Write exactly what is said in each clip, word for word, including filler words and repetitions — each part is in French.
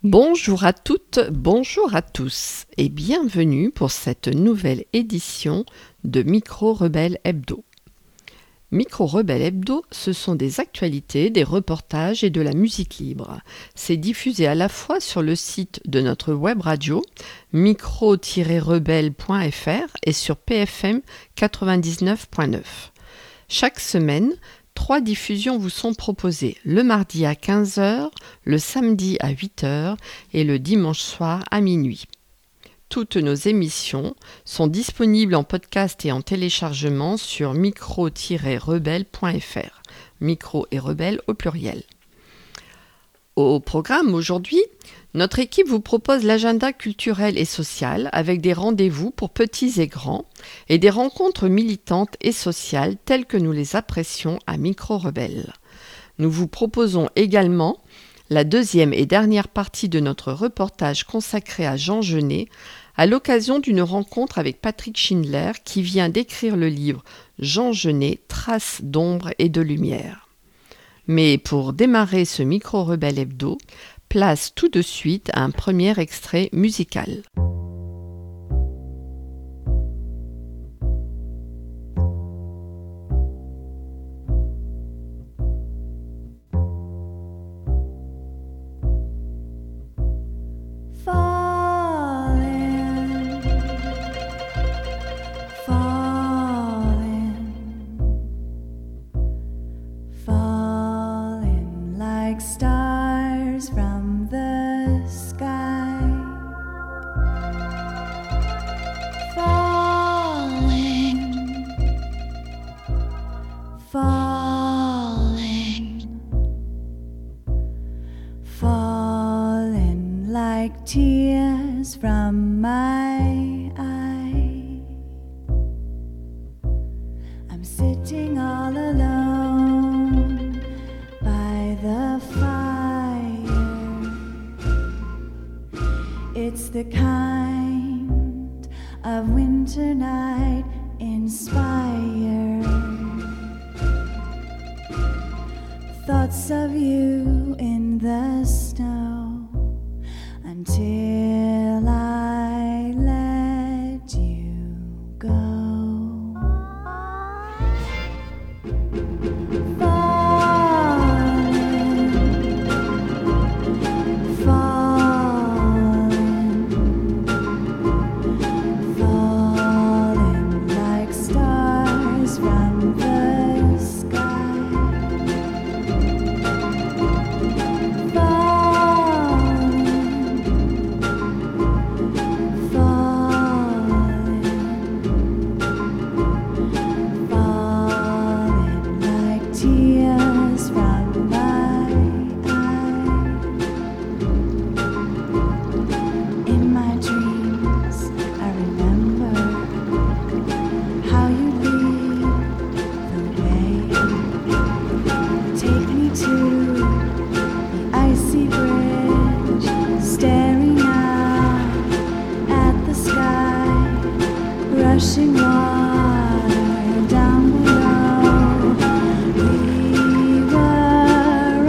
Bonjour à toutes, bonjour à tous et bienvenue pour cette nouvelle édition de Micro Rebelle Hebdo. Micro Rebelle Hebdo, ce sont des actualités, des reportages et de la musique libre. C'est diffusé à la fois sur le site de notre web radio micro tiret rebelle point f r et sur P F M quatre-vingt-dix-neuf point neuf. Chaque semaine, trois diffusions vous sont proposées, le mardi à quinze heures, le samedi à huit heures et le dimanche soir à minuit. Toutes nos émissions sont disponibles en podcast et en téléchargement sur micro tiret rebelle point f r, micro et rebelle au pluriel. Au programme aujourd'hui, notre équipe vous propose l'agenda culturel et social avec des rendez-vous pour petits et grands et des rencontres militantes et sociales telles que nous les apprécions à Micro Rebelle. Nous vous proposons également la deuxième et dernière partie de notre reportage consacré à Jean Genet à l'occasion d'une rencontre avec Patrick Schindler qui vient d'écrire le livre Jean Genet, Traces d'ombre et de lumière. Mais pour démarrer ce Micro Rebelle Hebdo, place tout de suite à un premier extrait musical. Tears from my eye. I'm sitting all alone by the fire. It's the kind of winter night inspired. Thoughts of you in the snow until I let you go. Falling, falling, falling like stars from the sky. Rushing water down below. We were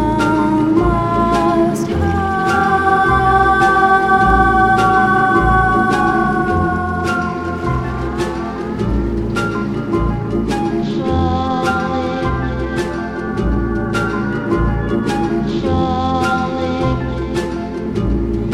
almost falling, falling.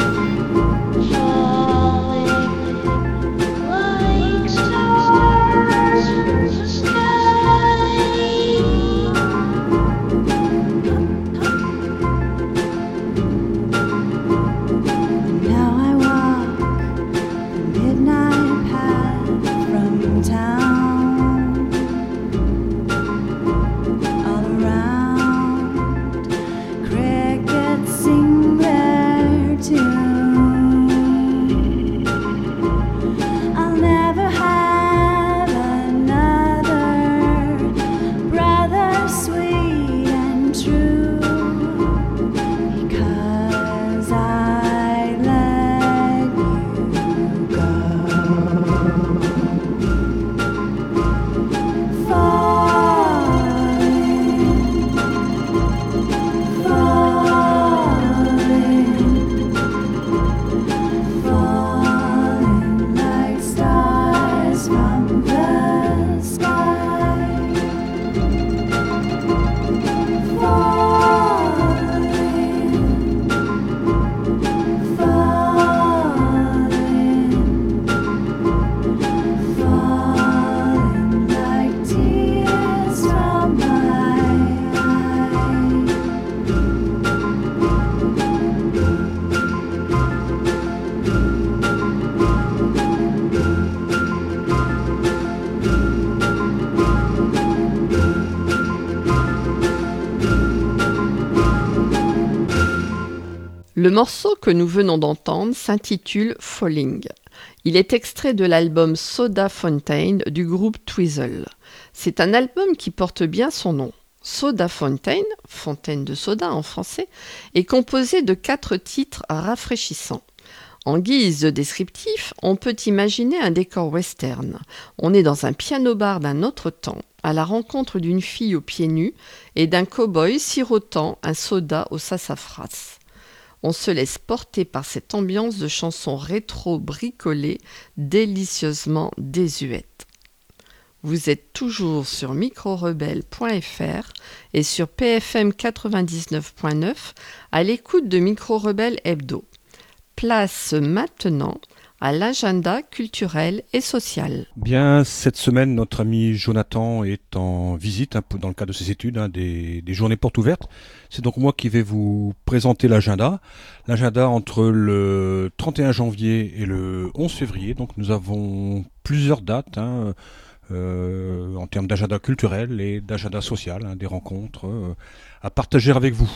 Le morceau que nous venons d'entendre s'intitule Falling. Il est extrait de l'album Soda Fountain du groupe Twizzle. C'est un album qui porte bien son nom. Soda Fountain, fontaine de soda en français, est composé de quatre titres rafraîchissants. En guise de descriptif, on peut imaginer un décor western. On est dans un piano-bar d'un autre temps, à la rencontre d'une fille aux pieds nus et d'un cow-boy sirotant un soda au sassafras. On se laisse porter par cette ambiance de chansons rétro bricolées, délicieusement désuètes. Vous êtes toujours sur micro rebelle point f r et sur P F M quatre-vingt-dix-neuf point neuf à l'écoute de Micro Rebelle Hebdo. Place maintenant à l'agenda culturel et social. Bien, cette semaine, notre ami Jonathan est en visite un peu dans le cadre de ses études, hein, des, des journées portes ouvertes. C'est donc moi qui vais vous présenter l'agenda. L'agenda entre le trente et un janvier et le onze février. Donc nous avons plusieurs dates hein, euh, en termes d'agenda culturel et d'agenda social, hein, des rencontres euh, à partager avec vous.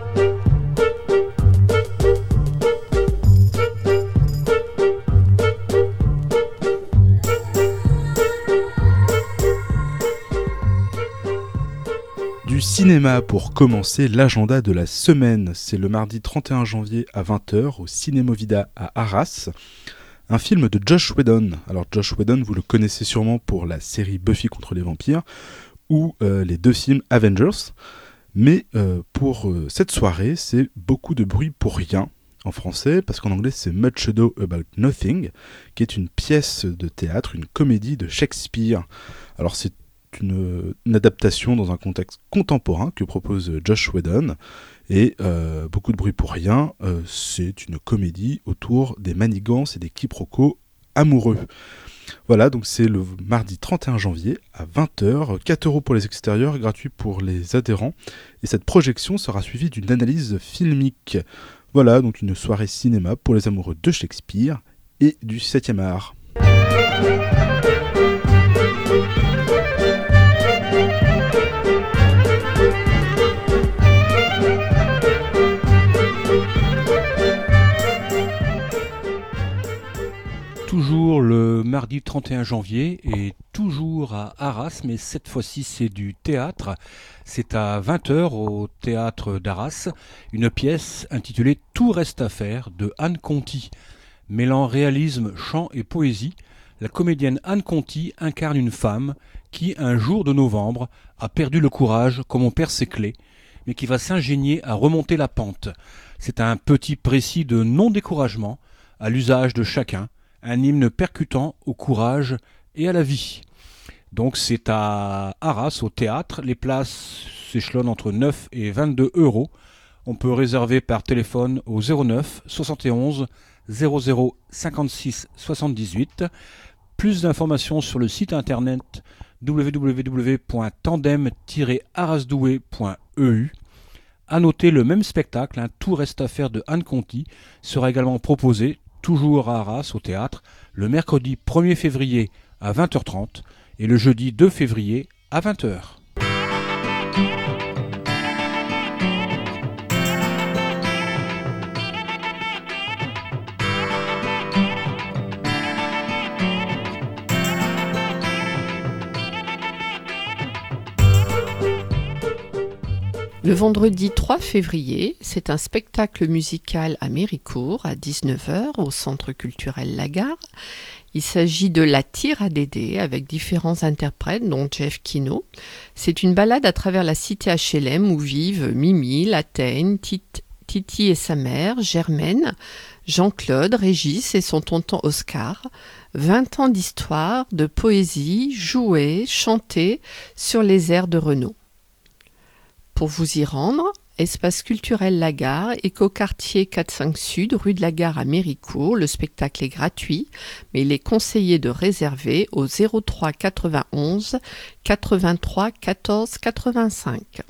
Du cinéma pour commencer l'agenda de la semaine. C'est le mardi trente et un janvier à vingt heures au Cinémovida à Arras. Un film de Joss Whedon. Alors Joss Whedon, vous le connaissez sûrement pour la série Buffy contre les vampires ou euh, les deux films Avengers. Mais euh, pour euh, cette soirée, c'est beaucoup de bruit pour rien en français, parce qu'en anglais c'est Much Ado About Nothing, qui est une pièce de théâtre, une comédie de Shakespeare. Alors c'est Une, une adaptation dans un contexte contemporain que propose Joss Whedon et euh, beaucoup de bruit pour rien, euh, c'est une comédie autour des manigances et des quiproquos amoureux. Voilà, donc c'est le mardi trente et un janvier à vingt heures, quatre euros pour les extérieurs, gratuit pour les adhérents, et cette projection sera suivie d'une analyse filmique. Voilà, donc une soirée cinéma pour les amoureux de Shakespeare et du septième art. Toujours le mardi trente et un janvier et toujours à Arras, mais cette fois-ci c'est du théâtre. C'est à vingt heures au théâtre d'Arras, une pièce intitulée Tout reste à faire de Anne Conti. Mêlant réalisme, chant et poésie, la comédienne Anne Conti incarne une femme qui, un jour de novembre, a perdu le courage comme on perd ses clés, mais qui va s'ingénier à remonter la pente. C'est un petit précis de non-découragement à l'usage de chacun, un hymne percutant au courage et à la vie. Donc c'est à Arras, au théâtre. Les places s'échelonnent entre neuf et vingt-deux euros. On peut réserver par téléphone au zéro neuf soixante et onze zéro zéro cinquante-six soixante-dix-huit. Plus d'informations sur le site internet w w w point tandem tiret arasdoué point e u. À noter, le même spectacle, un Tout reste à faire de Anne Conti, sera également proposé toujours à Arras au théâtre, le mercredi premier février à vingt heures trente et le jeudi deux février à vingt heures. Le vendredi trois février, c'est un spectacle musical à Méricourt à dix-neuf heures au Centre culturel Lagare. Il s'agit de La Tire à Dédé avec différents interprètes dont Jeff Kino. C'est une balade à travers la cité H L M où vivent Mimi, Lataigne, Tite, Titi et sa mère, Germaine, Jean-Claude, Régis et son tonton Oscar. vingt ans d'histoire, de poésie, jouée, chantée sur les airs de Renaud. Pour vous y rendre, Espace culturel Lagare, écoquartier quatre cinq Sud, rue de la Gare à Méricourt. Le spectacle est gratuit, mais il est conseillé de réserver au zéro trois quatre-vingt-onze quatre-vingt-trois quatorze quatre-vingt-cinq.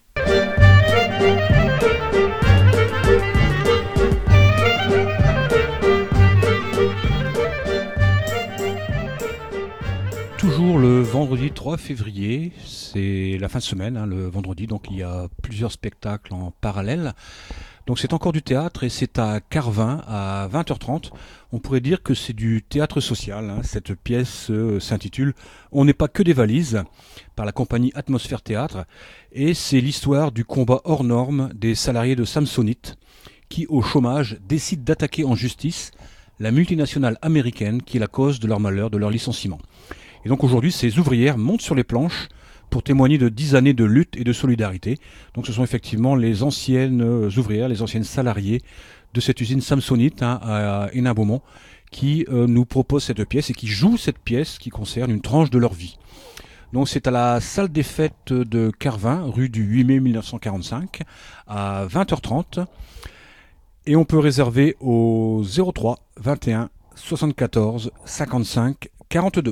Toujours le vendredi trois février, c'est la fin de semaine, hein, le vendredi, donc il y a plusieurs spectacles en parallèle. Donc c'est encore du théâtre et c'est à Carvin à vingt heures trente. On pourrait dire que c'est du théâtre social, hein. Cette pièce euh, s'intitule « On n'est pas que des valises » par la compagnie Atmosphère Théâtre et c'est l'histoire du combat hors norme des salariés de Samsonite qui, au chômage, décident d'attaquer en justice la multinationale américaine qui est la cause de leur malheur, de leur licenciement. Et donc aujourd'hui, ces ouvrières montent sur les planches pour témoigner de dix années de lutte et de solidarité. Donc ce sont effectivement les anciennes ouvrières, les anciennes salariées de cette usine Samsonite hein, à Hénin-Beaumont qui euh, nous proposent cette pièce et qui jouent cette pièce qui concerne une tranche de leur vie. Donc c'est à la salle des fêtes de Carvin, rue du huit mai mille neuf cent quarante-cinq, à vingt heures trente. Et on peut réserver au zéro trois vingt et un soixante-quatorze cinquante-cinq quarante-deux.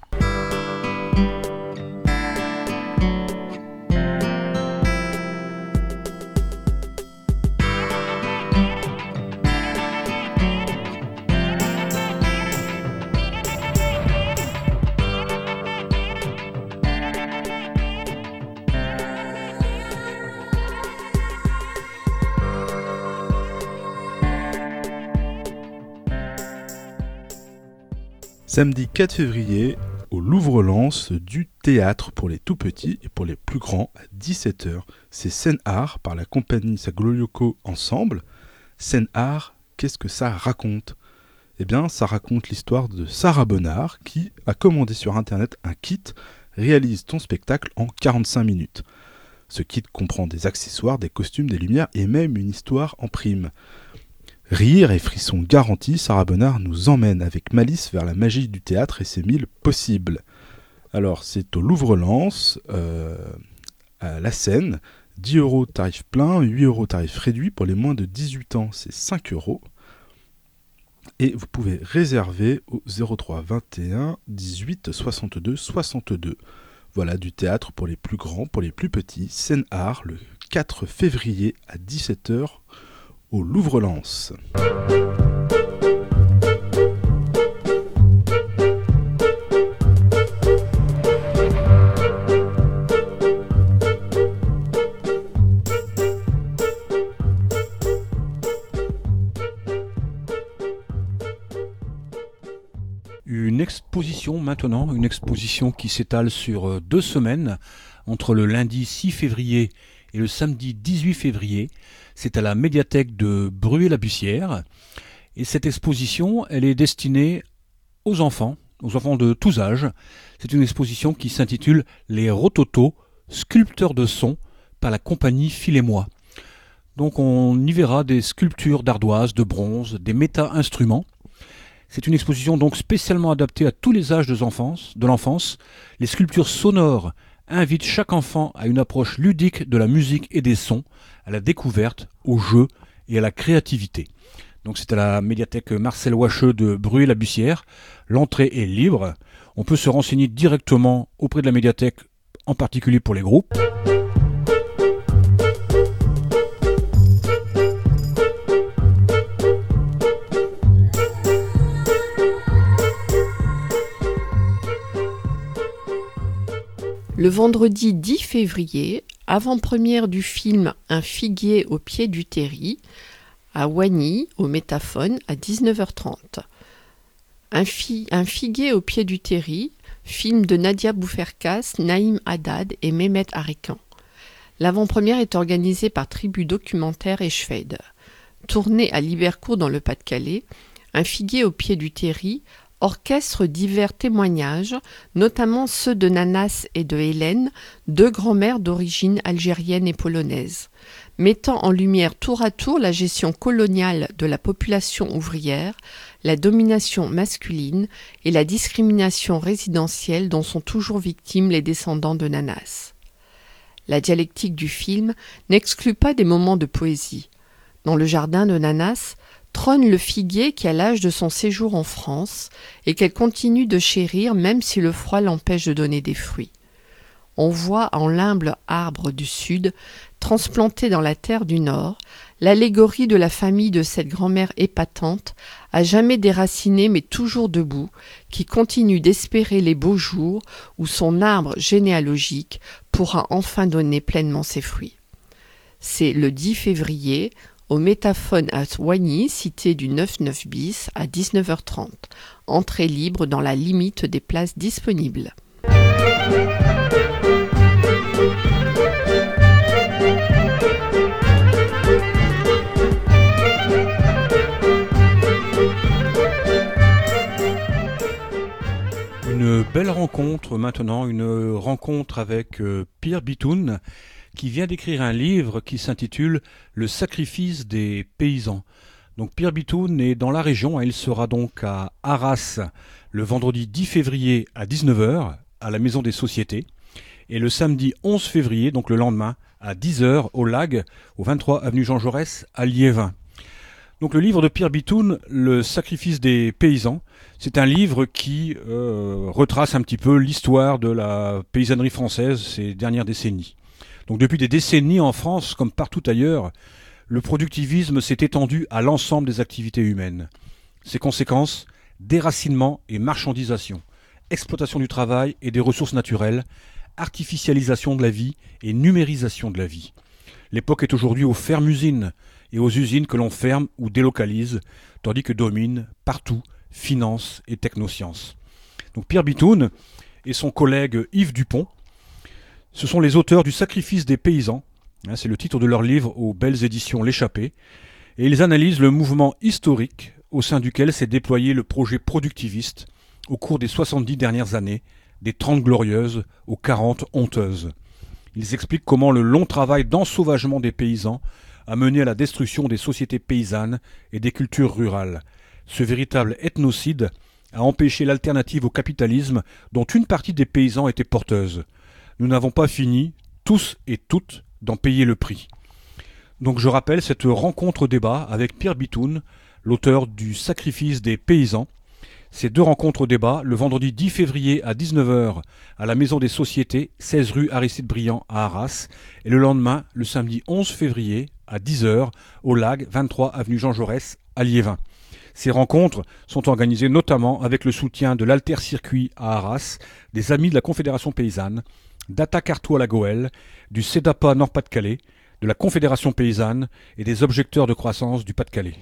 Samedi quatre février, au Louvre-Lens, du théâtre pour les tout petits et pour les plus grands à dix-sept heures. C'est Scène-Art par la compagnie Saglioco Ensemble. Scène-Art, qu'est-ce que ça raconte ? Eh bien, ça raconte l'histoire de Sarah Bonnard qui a commandé sur internet un kit « Réalise ton spectacle en quarante-cinq minutes ». Ce kit comprend des accessoires, des costumes, des lumières et même une histoire en prime. Rire et frissons garantis, Sarah Bonnard nous emmène avec malice vers la magie du théâtre et ses mille possibles. Alors, c'est au Louvre-Lens, euh, à la Seine, dix euros tarif plein, huit euros tarif réduit. Pour les moins de dix-huit ans, c'est cinq euros. Et vous pouvez réserver au zéro trois vingt et un dix-huit soixante-deux soixante-deux. Voilà, du théâtre pour les plus grands, pour les plus petits. Scène-Art, le quatre février à dix-sept heures. Au Louvre-Lens. Une exposition maintenant, une exposition qui s'étale sur deux semaines, entre le lundi six février et le samedi dix-huit février. C'est à la médiathèque de Bruay-la-Bussière. Et cette exposition, elle est destinée aux enfants, aux enfants de tous âges. C'est une exposition qui s'intitule « Les Rototos, sculpteurs de son » par la compagnie Phil et Moi. Donc on y verra des sculptures d'ardoise, de bronze, des méta-instruments. C'est une exposition donc spécialement adaptée à tous les âges de l'enfance. De l'enfance. Les sculptures sonores invite chaque enfant à une approche ludique de la musique et des sons, à la découverte, au jeu et à la créativité. Donc c'est à la médiathèque Marcel Wacheux de Bruay-la-Bussière. L'entrée est libre. On peut se renseigner directement auprès de la médiathèque, en particulier pour les groupes. Le vendredi dix février, avant-première du film Un figuier au pied du terri, à Wagny, au Métaphone, à dix-neuf heures trente. Un, fi- un figuier au pied du terri, film de Nadia Boufferkas, Naïm Haddad et Mehmet Arikan. L'avant-première est organisée par Tribu Documentaire et Schweid. Tourné à Libercourt dans le Pas-de-Calais, Un figuier au pied du terri orchestre divers témoignages, notamment ceux de Nanas et de Hélène, deux grands-mères d'origine algérienne et polonaise, mettant en lumière tour à tour la gestion coloniale de la population ouvrière, la domination masculine et la discrimination résidentielle dont sont toujours victimes les descendants de Nanas. La dialectique du film n'exclut pas des moments de poésie. Dans le jardin de Nanas, trône le figuier qui a l'âge de son séjour en France et qu'elle continue de chérir même si le froid l'empêche de donner des fruits. On voit en l'humble arbre du Sud, transplanté dans la terre du Nord, l'allégorie de la famille de cette grand-mère épatante, à jamais déracinée mais toujours debout, qui continue d'espérer les beaux jours où son arbre généalogique pourra enfin donner pleinement ses fruits. C'est le dix février, au Métaphone à Soigny, cité du neuf neuf bis, à dix-neuf heures trente. Entrée libre dans la limite des places disponibles. Une belle rencontre maintenant, une rencontre avec euh, Pierre Bitoun, qui vient d'écrire un livre qui s'intitule « Le sacrifice des paysans ». Donc Pierre Bitoun est dans la région, il sera donc à Arras le vendredi dix février à dix-neuf heures à la Maison des Sociétés et le samedi onze février, donc le lendemain, à dix heures au Lag, au vingt-trois avenue Jean Jaurès à Liévin. Donc le livre de Pierre Bitoun, Le sacrifice des paysans, c'est un livre qui euh, retrace un petit peu l'histoire de la paysannerie française ces dernières décennies. Donc depuis des décennies en France, comme partout ailleurs, le productivisme s'est étendu à l'ensemble des activités humaines. Ses conséquences, déracinement et marchandisation, exploitation du travail et des ressources naturelles, artificialisation de la vie et numérisation de la vie. L'époque est aujourd'hui aux fermes-usines et aux usines que l'on ferme ou délocalise, tandis que dominent partout finance et technosciences. Donc Pierre Bitoun et son collègue Yves Dupont, ce sont les auteurs du Sacrifice des paysans, hein, c'est le titre de leur livre aux belles éditions L'Échappée, et ils analysent le mouvement historique au sein duquel s'est déployé le projet productiviste au cours des soixante-dix dernières années, des trente glorieuses aux quarante honteuses. Ils expliquent comment le long travail d'ensauvagement des paysans a mené à la destruction des sociétés paysannes et des cultures rurales. Ce véritable ethnocide a empêché l'alternative au capitalisme dont une partie des paysans était porteuse. Nous n'avons pas fini, tous et toutes, d'en payer le prix. Donc je rappelle cette rencontre-débat avec Pierre Bitoun, l'auteur du Sacrifice des paysans. Ces deux rencontres-débat, le vendredi dix février à dix-neuf heures à la Maison des Sociétés, seize rue Aristide Briand à Arras, et le lendemain, le samedi onze février à dix heures au Lag, vingt-trois avenue Jean Jaurès à Liévin. Ces rencontres sont organisées notamment avec le soutien de l'Alter-Circuit à Arras, des Amis de la Confédération Paysanne, d'Ata Carto à la Goëlle, du CEDAPA Nord-Pas-de-Calais, de la Confédération Paysanne et des Objecteurs de croissance du Pas-de-Calais.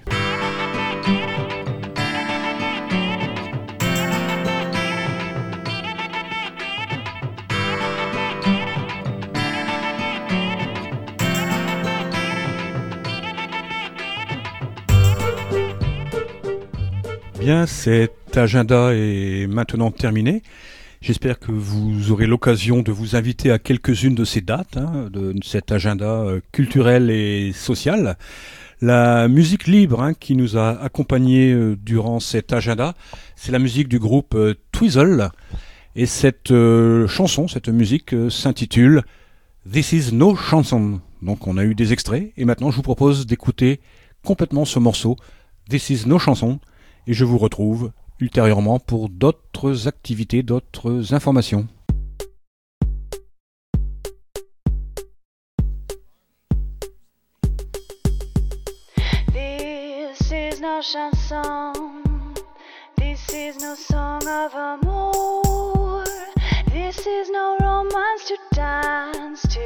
Bien, cet agenda est maintenant terminé. J'espère que vous aurez l'occasion de vous inviter à quelques-unes de ces dates, hein, de cet agenda culturel et social. La musique libre hein, qui nous a accompagnés euh, durant cet agenda, c'est la musique du groupe euh, Twizzle. Et cette euh, chanson, cette musique euh, s'intitule This is no chanson. Donc on a eu des extraits et maintenant je vous propose d'écouter complètement ce morceau, This is no chanson. Et je vous retrouve ultérieurement pour d'autres activités, d'autres informations. This is no chanson. This is no song of amour. This is no romance to dance to.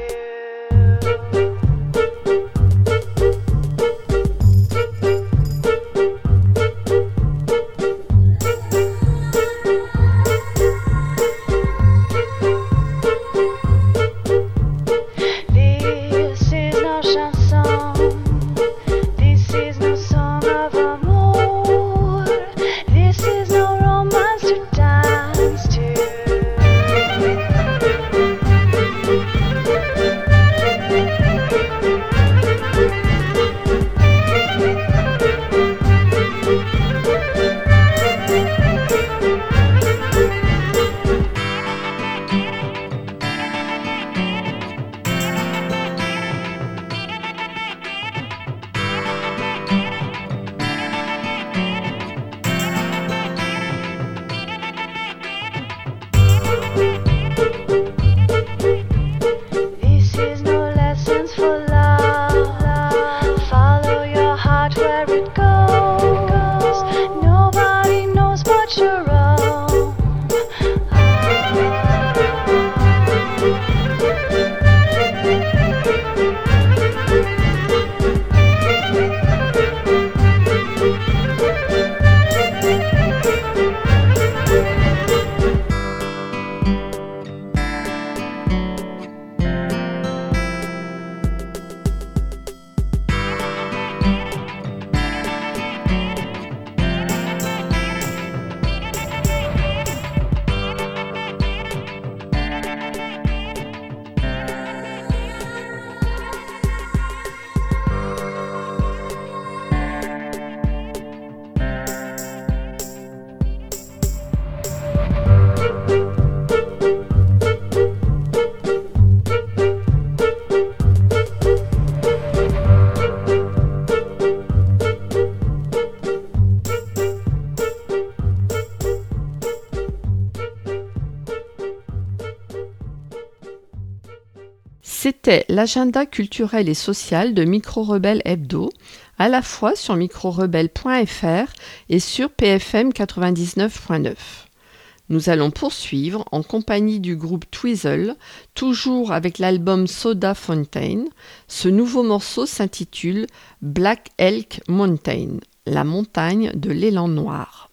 C'était l'agenda culturel et social de Micro Rebelle Hebdo, à la fois sur micro rebelle point f r et sur P F M quatre-vingt-dix-neuf point neuf. Nous allons poursuivre en compagnie du groupe Twizzle, toujours avec l'album Soda Fountain. Ce nouveau morceau s'intitule Black Elk Mountain, la montagne de l'élan noir.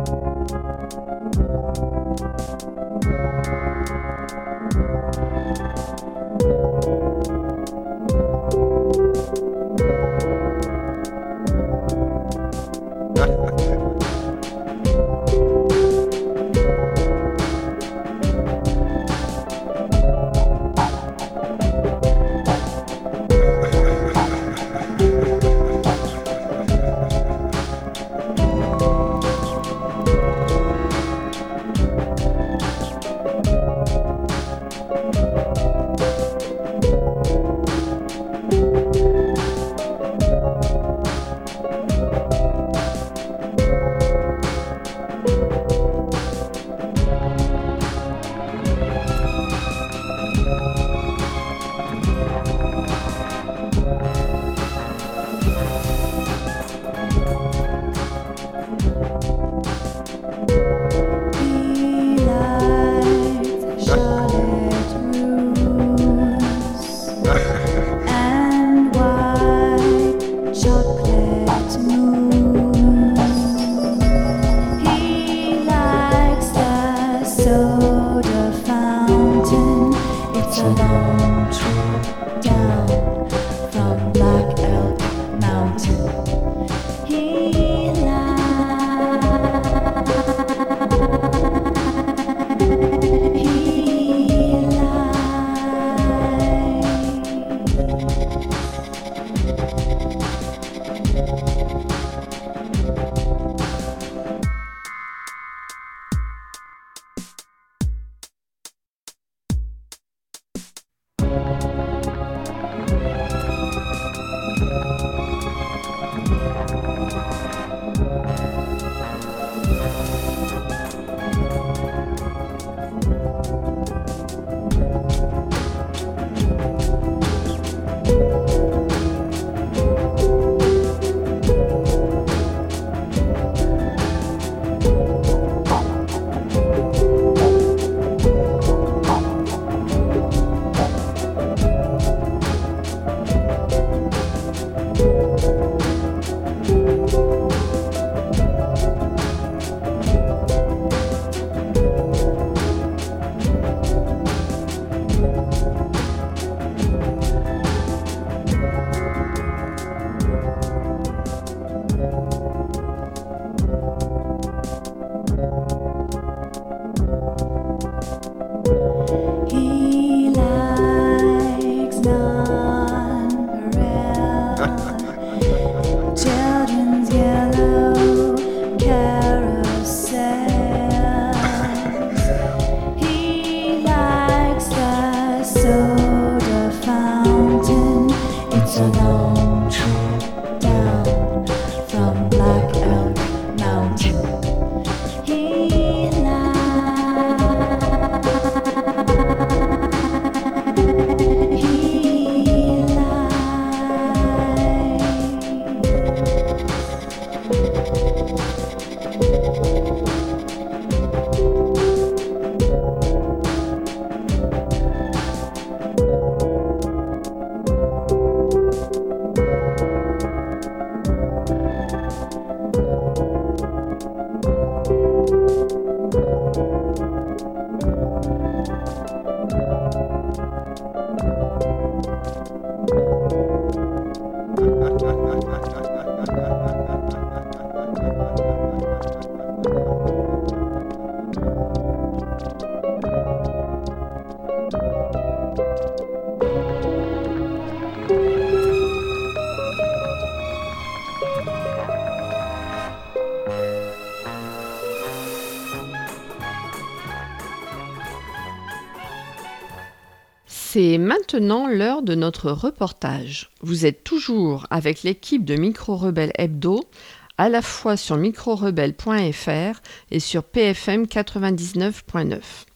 C'est maintenant l'heure de notre reportage. Vous êtes toujours avec l'équipe de Micro Rebelle Hebdo, à la fois sur micro rebelle point f r et sur P F M quatre-vingt-dix-neuf point neuf.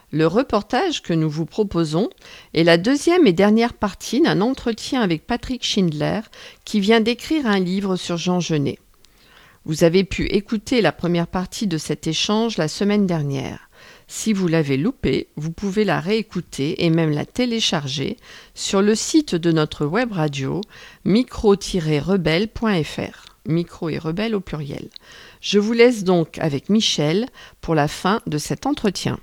Le reportage que nous vous proposons est la deuxième et dernière partie d'un entretien avec Patrick Schindler qui vient d'écrire un livre sur Jean Genet. Vous avez pu écouter la première partie de cet échange la semaine dernière. Si vous l'avez loupée, vous pouvez la réécouter et même la télécharger sur le site de notre web radio micro tiret rebelle point f r. Micro et rebelle au pluriel. Je vous laisse donc avec Michel pour la fin de cet entretien.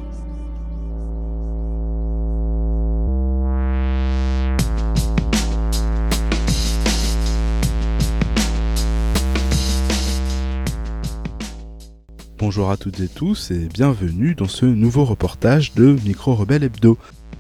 Bonjour à toutes et tous et bienvenue dans ce nouveau reportage de Micro Rebelle Hebdo.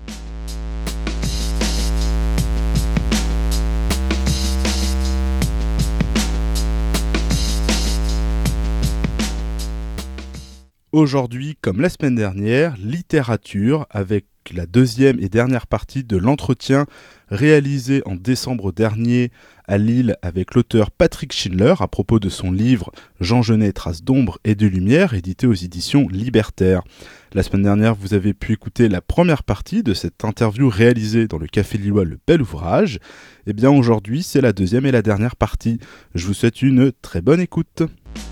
Aujourd'hui, comme la semaine dernière, littérature avec la deuxième et dernière partie de l'entretien réalisé en décembre dernier à Lille avec l'auteur Patrick Schindler à propos de son livre Jean Genet, traces d'ombre et de lumière, édité aux éditions Libertaire. La semaine dernière, vous avez pu écouter la première partie de cette interview réalisée dans le Café Lillois Le Bel Ouvrage. Et bien aujourd'hui, c'est la deuxième et la dernière partie. Je vous souhaite une très bonne écoute.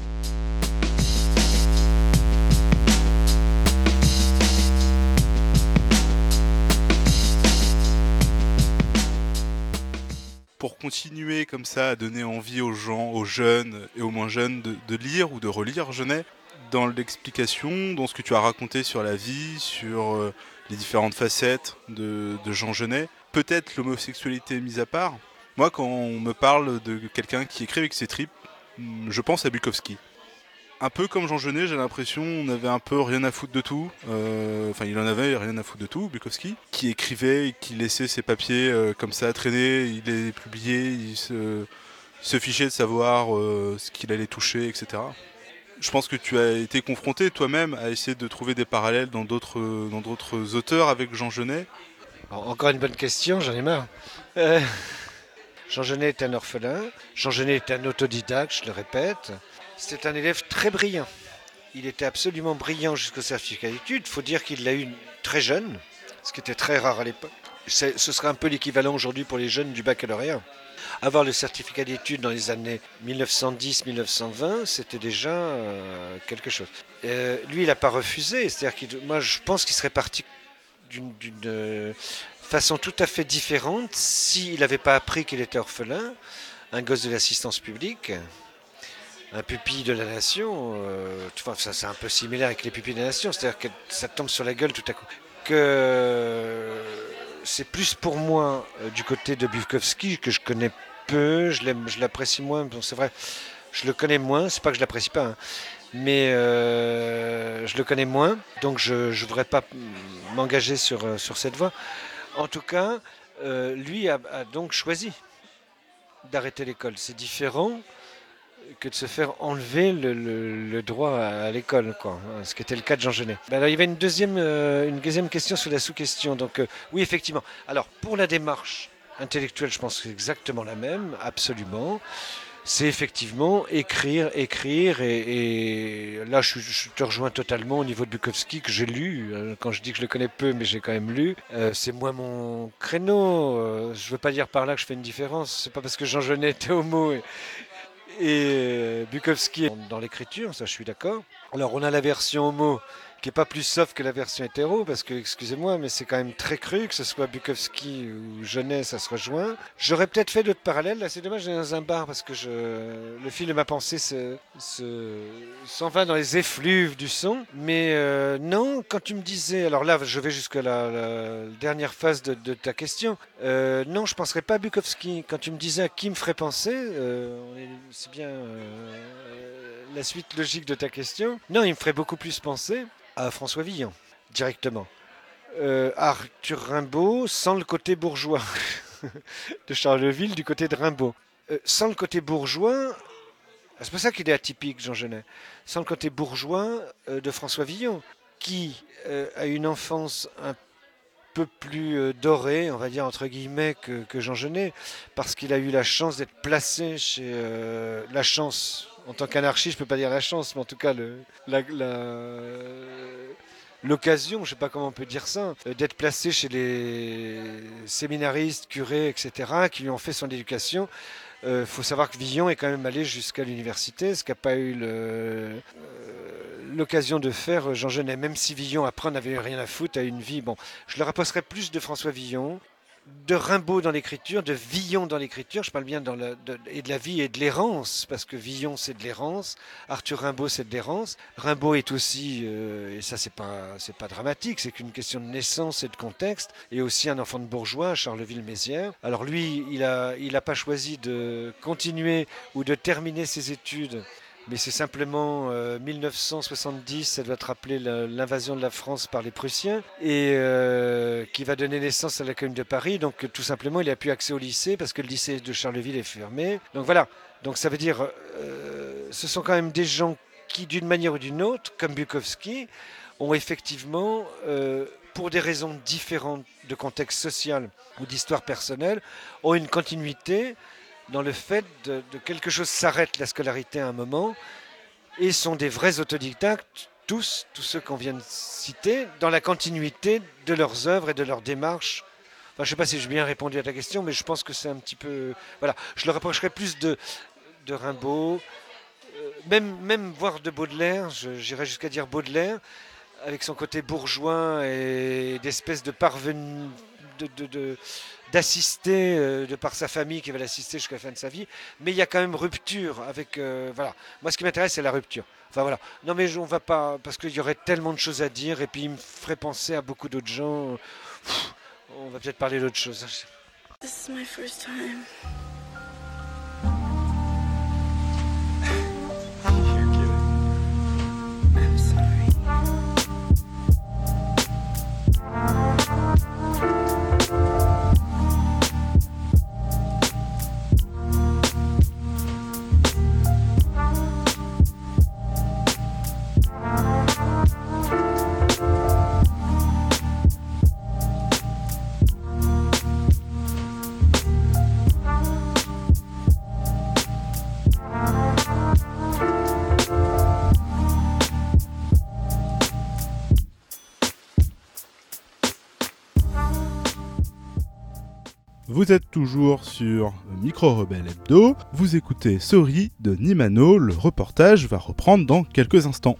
Pour continuer comme ça à donner envie aux gens, aux jeunes et aux moins jeunes de, de lire ou de relire Genet, dans l'explication, dans ce que tu as raconté sur la vie, sur euh, les différentes facettes de, de Jean Genet, peut-être l'homosexualité mise à part, moi quand on me parle de quelqu'un qui écrit avec ses tripes, je pense à Bukowski. Un peu comme Jean Genet, j'ai l'impression on avait un peu rien à foutre de tout. Euh, enfin, il en avait rien à foutre de tout, Bukowski, qui écrivait et qui laissait ses papiers euh, comme ça traîner. Il les publiait, il se, il se fichait de savoir euh, ce qu'il allait toucher, et cetera. Je pense que tu as été confronté toi-même à essayer de trouver des parallèles dans d'autres, dans d'autres auteurs avec Jean Genet. Alors, encore une bonne question, j'en ai marre. Euh, Jean Genet est un orphelin. Jean Genet est un autodidacte, je le répète. C'était un élève très brillant. Il était absolument brillant jusqu'au certificat d'études. Il faut dire qu'il l'a eu très jeune, ce qui était très rare à l'époque. C'est, ce serait un peu l'équivalent aujourd'hui pour les jeunes du baccalauréat. Avoir le certificat d'études dans les années dix-neuf cent dix à dix-neuf cent vingt, c'était déjà euh, quelque chose. Euh, lui, il n'a pas refusé. C'est-à-dire qu'il, moi, je pense qu'il serait parti d'une, d'une euh, façon tout à fait différente s'il n'avait pas appris qu'il était orphelin, un gosse de l'assistance publique. Un pupille de la nation, euh, enfin, ça c'est un peu similaire avec les pupilles de la nation, c'est-à-dire que ça tombe sur la gueule tout à coup. Que c'est plus pour moi euh, du côté de Bukowski que je connais peu, je, l'aime, je l'apprécie moins, bon, c'est vrai, je le connais moins, c'est pas que je l'apprécie pas, hein, mais euh, je le connais moins, donc je ne voudrais pas m'engager sur, sur cette voie. En tout cas, euh, lui a, a donc choisi d'arrêter l'école, c'est différent que de se faire enlever le, le, le droit à, à l'école, quoi, ce qui était le cas de Jean Genet. Ben alors, il y avait une deuxième, euh, une deuxième question sur la sous-question. Donc, euh, oui, effectivement. Alors, pour la démarche intellectuelle, je pense que c'est exactement la même, absolument. C'est effectivement écrire, écrire, et, et là, je, je te rejoins totalement au niveau de Bukowski, que j'ai lu. Quand je dis que je le connais peu, mais j'ai quand même lu. Euh, c'est moins mon créneau. Euh, je ne veux pas dire par là que je fais une différence. C'est pas parce que Jean Genet était homo et, et Bukowski dans l'écriture, ça je suis d'accord. Alors on a la version homo qui n'est pas plus soft que la version hétéro, parce que, excusez-moi, mais c'est quand même très cru, que ce soit Bukowski ou Genet, ça se rejoint. J'aurais peut-être fait d'autres parallèles, là c'est dommage, j'ai dans un bar, parce que je, le fil de ma pensée se, se, s'en va dans les effluves du son. Mais euh, non, quand tu me disais, alors là je vais jusqu'à la, la dernière phase de, de ta question, euh, non, je ne penserais pas à Bukowski. Quand tu me disais à qui me ferait penser, euh, c'est bien euh, la suite logique de ta question, non, il me ferait beaucoup plus penser à François Villon, directement. Euh, Arthur Rimbaud, sans le côté bourgeois de Charleville, du côté de Rimbaud. Euh, sans le côté bourgeois, c'est pour ça qu'il est atypique, Jean Genet, sans le côté bourgeois euh, de François Villon, qui euh, a une enfance un peu plus euh, dorée, on va dire entre guillemets, que, que Jean Genet, parce qu'il a eu la chance d'être placé chez... Euh, la chance... En tant qu'anarchiste, je ne peux pas dire la chance, mais en tout cas, le, la, la, l'occasion, je ne sais pas comment on peut dire ça, euh, d'être placé chez les séminaristes, curés, et cetera, qui lui ont fait son éducation. Il euh, faut savoir que Villon est quand même allé jusqu'à l'université, ce qu'a pas eu le, euh, l'occasion de faire Jean Genet, même si Villon après n'avait rien à foutre, a une vie. Bon, je le rapprocherai plus de François Villon, de Rimbaud dans l'écriture, de Villon dans l'écriture, je parle bien dans la, de, et de la vie et de l'errance, parce que Villon c'est de l'errance, Arthur Rimbaud c'est de l'errance. Rimbaud est aussi, euh, et ça c'est pas, c'est pas dramatique, c'est qu'une question de naissance et de contexte, et aussi un enfant de bourgeois à Charleville-Mézières. Alors lui, il a, il a pas choisi de continuer ou de terminer ses études, mais c'est simplement euh, mille neuf cent soixante-dix, ça doit te rappeler la, l'invasion de la France par les Prussiens, et euh, qui va donner naissance à la Commune de Paris. Donc tout simplement, il n'a plus accès au lycée parce que le lycée de Charleville est fermé. Donc voilà, donc ça veut dire, euh, ce sont quand même des gens qui, d'une manière ou d'une autre, comme Bukowski, ont effectivement, euh, pour des raisons différentes de contexte social ou d'histoire personnelle, ont une continuité dans le fait de, de quelque chose s'arrête la scolarité à un moment et sont des vrais autodidactes, tous, tous ceux qu'on vient de citer, dans la continuité de leurs œuvres et de leurs démarches. Enfin, je ne sais pas si j'ai bien répondu à ta question, mais je pense que c'est un petit peu... Voilà, je le rapprocherais plus de, de Rimbaud, euh, même, même voire de Baudelaire, je, j'irais jusqu'à dire Baudelaire, avec son côté bourgeois et d'espèce de parvenu... De, de, de, d'assister euh, de par sa famille qui va l'assister jusqu'à la fin de sa vie, mais il y a quand même rupture avec euh, voilà, moi ce qui m'intéresse c'est la rupture, enfin voilà, non mais on va pas, parce qu'il y aurait tellement de choses à dire et puis il me ferait penser à beaucoup d'autres gens. Pff, on va peut-être parler d'autre chose. This is my first time. I'm sorry. Vous êtes toujours sur Micro Rebelle Hebdo, vous écoutez Sorry de Nimano, le reportage va reprendre dans quelques instants.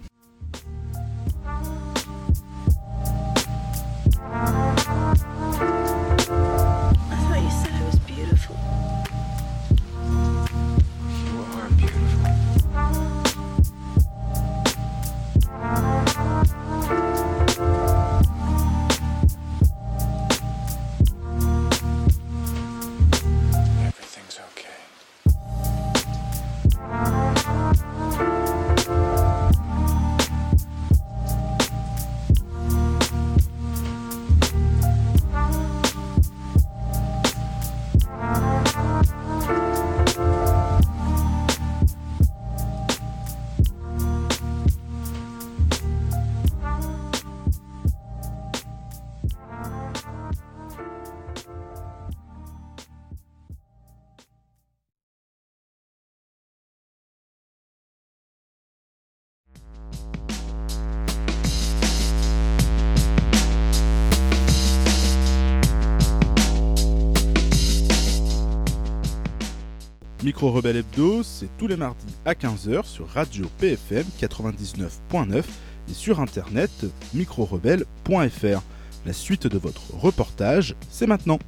Micro Rebelle Hebdo, c'est tous les mardis à quinze heures sur Radio P F M quatre-vingt-dix-neuf point neuf et sur internet micro rebelle point f r. La suite de votre reportage, c'est maintenant.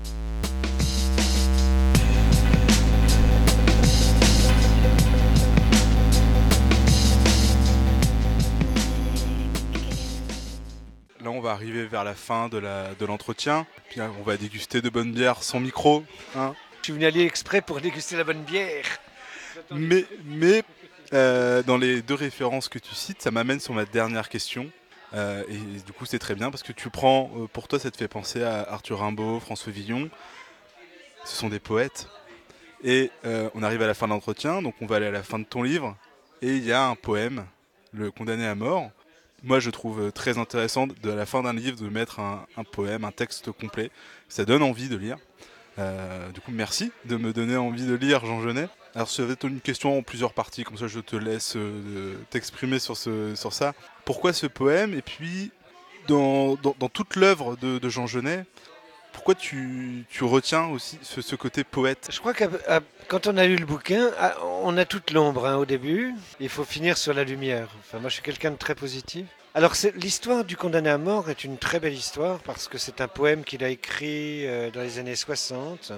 Là, on va arriver vers la fin de, la, de l'entretien. Puis on va déguster de bonnes bières sans micro, hein. Je suis venu aller exprès pour déguster la bonne bière. Mais, mais euh, dans les deux références que tu cites, ça m'amène sur ma dernière question. Euh, et du coup, c'est très bien parce que tu prends, euh, pour toi, ça te fait penser à Arthur Rimbaud, François Villon. Ce sont des poètes. Et euh, on arrive à la fin de l'entretien, donc on va aller à la fin de ton livre. Et il y a un poème, Le Condamné à mort. Moi, je trouve très intéressant de à la fin d'un livre de mettre un, un poème, un texte complet. Ça donne envie de lire. Euh, du coup, merci de me donner envie de lire Jean Genet. Alors, ça va être une question en plusieurs parties, comme ça je te laisse euh, t'exprimer sur, ce, sur ça. Pourquoi ce poème? Et puis, dans, dans, dans toute l'œuvre de, de Jean Genet, pourquoi tu, tu retiens aussi ce, ce côté poète? Je crois que quand on a lu le bouquin, ah, on a toute l'ombre hein, au début. Il faut finir sur la lumière. Enfin, moi, je suis quelqu'un de très positif. Alors, c'est, l'histoire du condamné à mort est une très belle histoire parce que c'est un poème qu'il a écrit euh, dans les années soixante.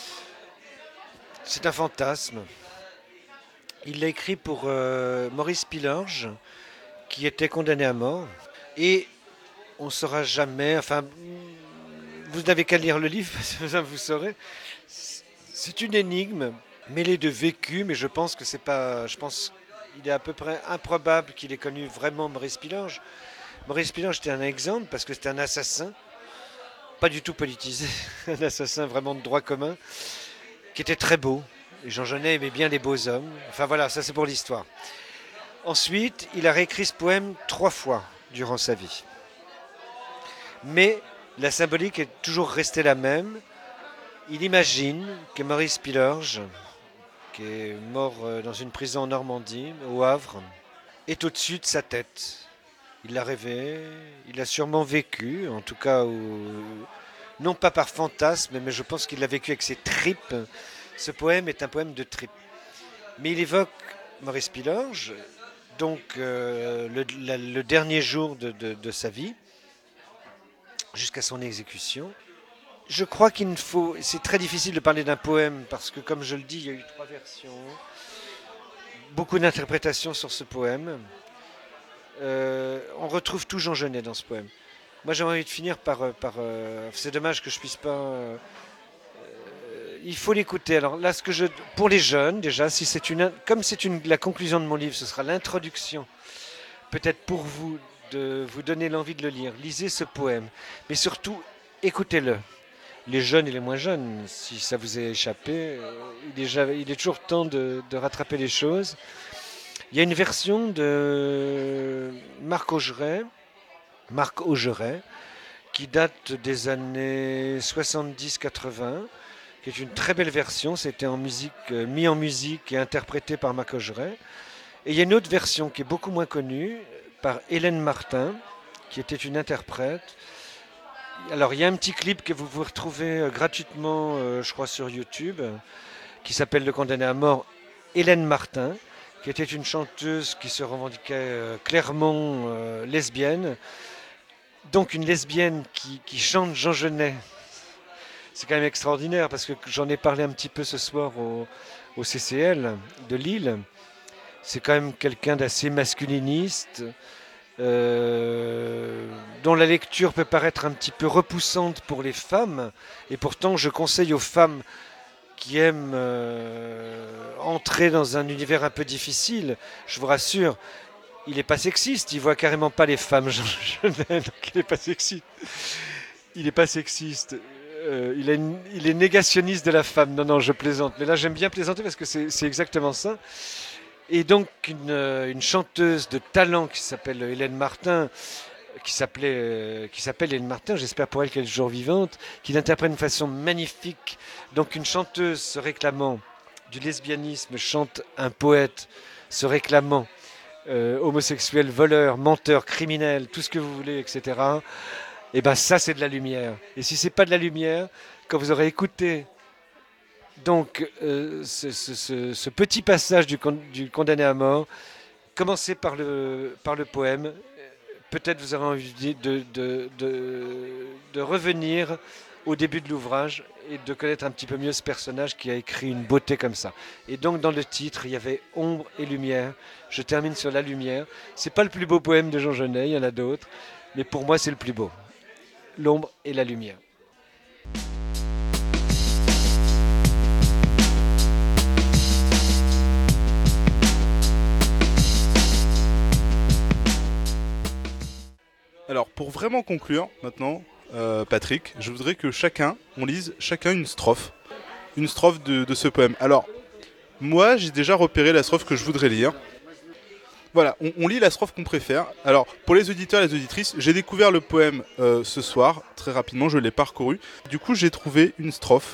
C'est un fantasme. Il l'a écrit pour euh, Maurice Pilorge, qui était condamné à mort. Et on ne saura jamais, enfin, vous n'avez qu'à lire le livre, vous saurez. C'est une énigme mêlée de vécu, mais je pense que c'est pas, je pense qu'il est à peu près improbable qu'il ait connu vraiment Maurice Pilorge. Maurice Pilorge était un exemple parce que c'était un assassin, pas du tout politisé, un assassin vraiment de droit commun, qui était très beau. Et Jean Genet aimait bien les beaux hommes. Enfin voilà, ça c'est pour l'histoire. Ensuite, il a réécrit ce poème trois fois durant sa vie. Mais la symbolique est toujours restée la même. Il imagine que Maurice Pilorge, qui est mort dans une prison en Normandie, au Havre, est au-dessus de sa tête. Il l'a rêvé, il l'a sûrement vécu, en tout cas, au... non pas par fantasme, mais je pense qu'il l'a vécu avec ses tripes. Ce poème est un poème de tripes. Mais il évoque Maurice Pilorge, donc euh, le, la, le dernier jour de, de, de sa vie, jusqu'à son exécution. Je crois qu'il ne faut... C'est très difficile de parler d'un poème, parce que comme je le dis, il y a eu trois versions, beaucoup d'interprétations sur ce poème. Euh, on retrouve tout Jean Genet dans ce poème. Moi j'ai envie de finir par... par euh, c'est dommage que je puisse pas... Euh, il faut l'écouter. Alors là, ce que je... Pour les jeunes, déjà, si c'est une... comme c'est une... la conclusion de mon livre, ce sera l'introduction, peut-être pour vous, de vous donner l'envie de le lire. Lisez ce poème, mais surtout, écoutez-le. Les jeunes et les moins jeunes, si ça vous est échappé, il est, déjà, il est toujours temps de, de rattraper les choses. Il y a une version de Marc Augeret, Marc Augeret, qui date des années soixante-dix quatre-vingts, qui est une très belle version. C'était en musique, euh, mis en musique et interprété par Marc Augeret. Et il y a une autre version qui est beaucoup moins connue, par Hélène Martin, qui était une interprète. Alors il y a un petit clip que vous pouvez retrouver euh, gratuitement, euh, je crois, sur YouTube, euh, qui s'appelle Le condamné à mort, Hélène Martin, qui était une chanteuse qui se revendiquait euh, clairement euh, lesbienne. Donc une lesbienne qui, qui chante Jean Genet. C'est quand même extraordinaire parce que j'en ai parlé un petit peu ce soir au, au C C L de Lille. C'est quand même quelqu'un d'assez masculiniste, euh, dont la lecture peut paraître un petit peu repoussante pour les femmes. Et pourtant, je conseille aux femmes qui aiment euh, entrer dans un univers un peu difficile, je vous rassure, il n'est pas sexiste, il voit carrément pas les femmes, Jean Genet, donc il n'est pas sexiste. Il n'est pas sexiste. Euh, il, est, il est négationniste de la femme. Non, non, je plaisante. Mais là, j'aime bien plaisanter parce que c'est, c'est exactement ça. Et donc, une, une chanteuse de talent qui s'appelle Hélène Martin, qui, s'appelait, euh, qui s'appelle Hélène Martin, j'espère pour elle qu'elle est toujours vivante, qui l'interprète d'une façon magnifique. Donc, une chanteuse se réclamant du lesbianisme chante un poète se réclamant euh, homosexuel, voleur, menteur, criminel, tout ce que vous voulez, et cetera. Et bien ça, c'est de la lumière. Et si c'est pas de la lumière, quand vous aurez écouté donc euh, ce, ce, ce, ce petit passage du, con, du condamné à mort, commencez par le, par le poème, peut-être vous aurez envie de, de, de, de revenir au début de l'ouvrage et de connaître un petit peu mieux ce personnage qui a écrit une beauté comme ça. Et donc dans le titre, il y avait ombre et lumière. Je termine sur la lumière. C'est pas le plus beau poème de Jean Genet, il y en a d'autres, mais pour moi c'est le plus beau. L'ombre et la lumière. Alors, pour vraiment conclure, maintenant, euh, Patrick, je voudrais que chacun, on lise chacun une strophe. Une strophe de, de ce poème. Alors, moi, j'ai déjà repéré la strophe que je voudrais lire. Voilà, on, on lit la strophe qu'on préfère. Alors, pour les auditeurs et les auditrices, j'ai découvert le poème euh, ce soir, très rapidement, je l'ai parcouru. Du coup, j'ai trouvé une strophe.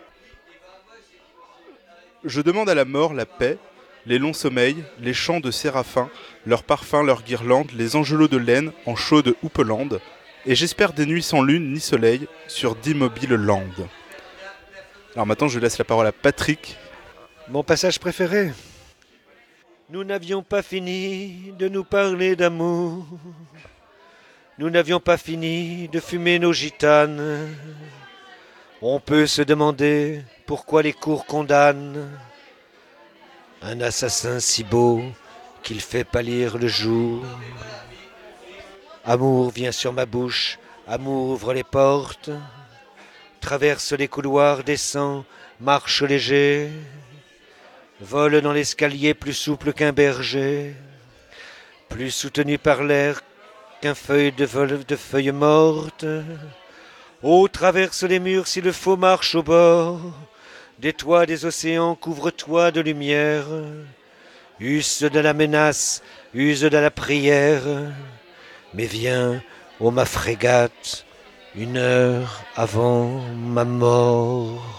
Je demande à la mort la paix, les longs sommeils, les chants de séraphins, leurs parfums, leurs guirlandes, les angelots de laine en chaude houppelande, et j'espère des nuits sans lune ni soleil sur d'immobiles landes. Alors maintenant, je laisse la parole à Patrick. Mon passage préféré. Nous n'avions pas fini de nous parler d'amour. Nous n'avions pas fini de fumer nos gitanes. On peut se demander pourquoi les cours condamnent un assassin si beau qu'il fait pâlir le jour. Amour vient sur ma bouche, amour ouvre les portes, traverse les couloirs, descend, marche léger, vole dans l'escalier plus souple qu'un berger, plus soutenu par l'air qu'un feuille de, vol- de feuilles mortes. Oh, traverse les murs si le faux marche au bord, des toits des océans, couvre-toi de lumière, use de la menace, use de la prière, mais viens, ô ma frégate, une heure avant ma mort.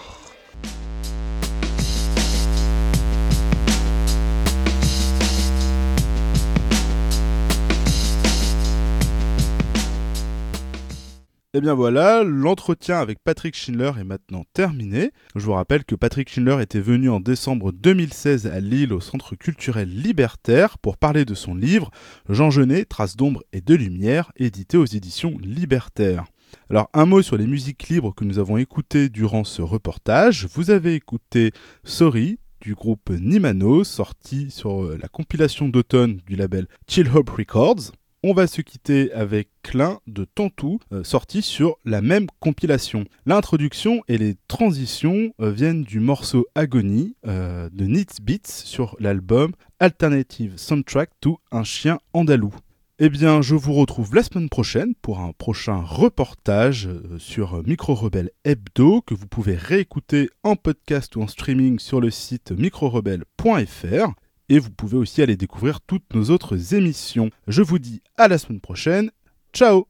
Et bien voilà, l'entretien avec Patrick Schindler est maintenant terminé. Je vous rappelle que Patrick Schindler était venu en décembre deux mille seize à Lille au Centre culturel Libertaire pour parler de son livre Jean Genet, Traces d'ombre et de lumière, édité aux éditions Libertaire. Alors un mot sur les musiques libres que nous avons écoutées durant ce reportage. Vous avez écouté Sorry du groupe Nimano, sorti sur la compilation d'automne du label Chill Hop Records. On va se quitter avec Clin de Tantou, euh, sorti sur la même compilation. L'introduction et les transitions euh, viennent du morceau Agony euh, de Nitz Beats sur l'album Alternative Soundtrack to Un chien andalou. Eh bien, je vous retrouve la semaine prochaine pour un prochain reportage euh, sur Micro Rebelle Hebdo que vous pouvez réécouter en podcast ou en streaming sur le site micro rebelle point f r. Et vous pouvez aussi aller découvrir toutes nos autres émissions. Je vous dis à la semaine prochaine. Ciao!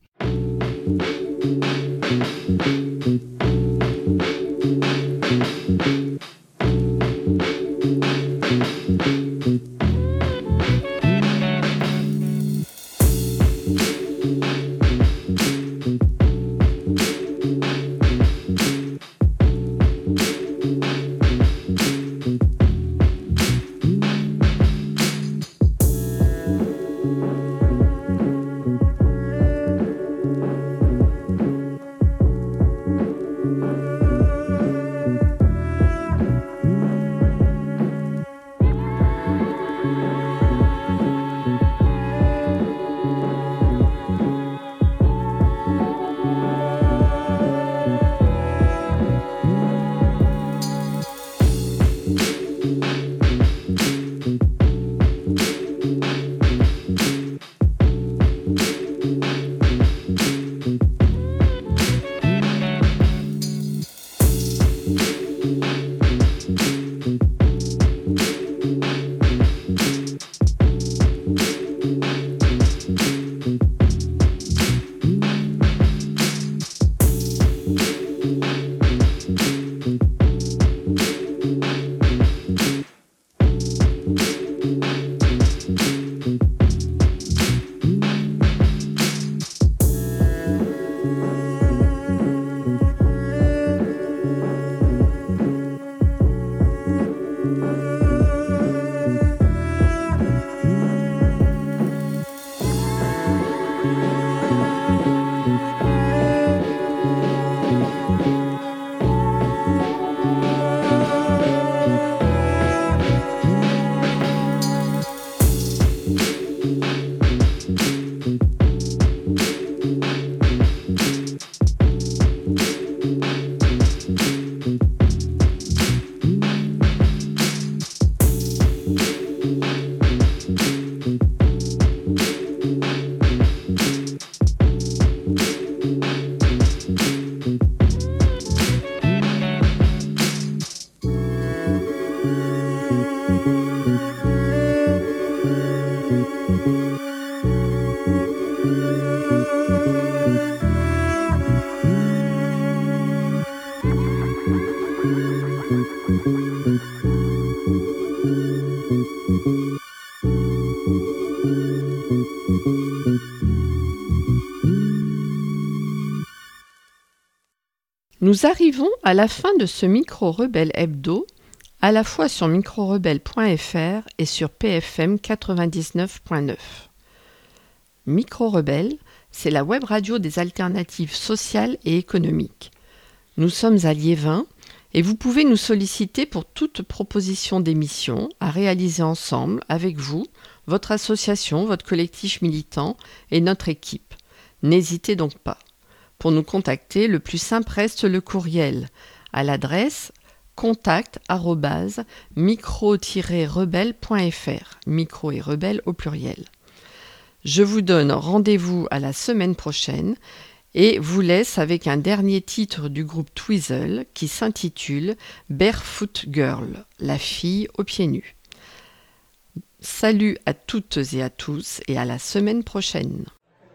Nous arrivons à la fin de ce Micro Rebelle Hebdo, à la fois sur micro rebelle point f r et sur P F M quatre-vingt-dix-neuf point neuf. Micro Rebelle, c'est la web radio des alternatives sociales et économiques. Nous sommes à Liévin et vous pouvez nous solliciter pour toute proposition d'émission à réaliser ensemble avec vous, votre association, votre collectif militant et notre équipe. N'hésitez donc pas. Pour nous contacter, le plus simple reste le courriel à l'adresse contact arobase micro tiret rebelle point f r, micro et rebelle au pluriel. Je vous donne rendez-vous à la semaine prochaine et vous laisse avec un dernier titre du groupe Twizzle qui s'intitule Barefoot Girl, la fille aux pieds nus. Salut à toutes et à tous et à la semaine prochaine.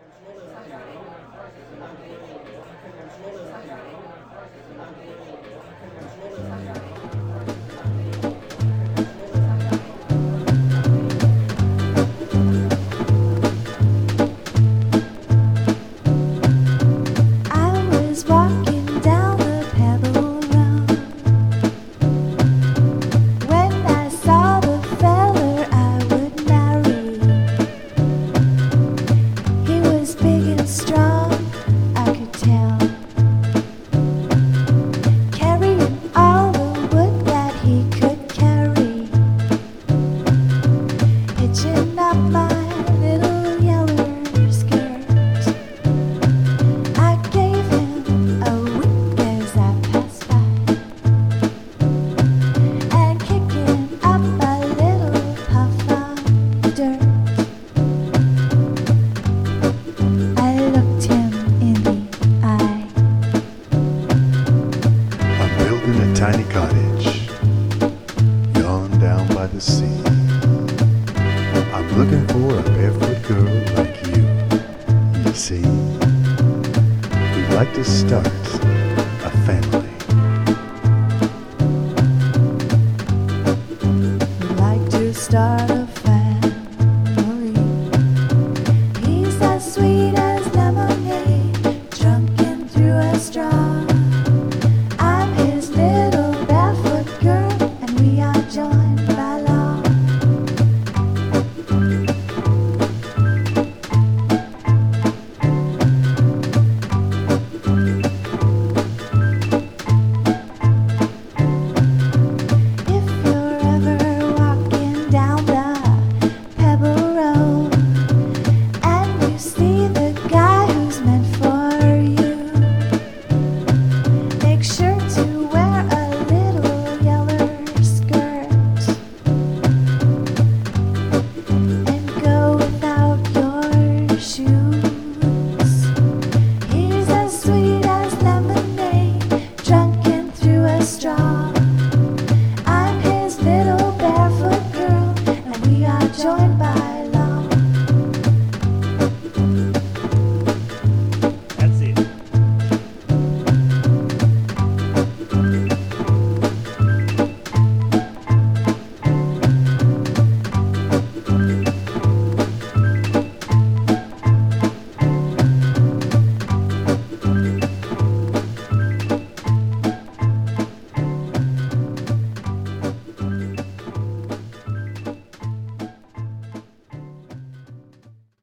Tiny cottage, yawn down by the sea. I'm looking for a barefoot girl like you, you see. We'd like to start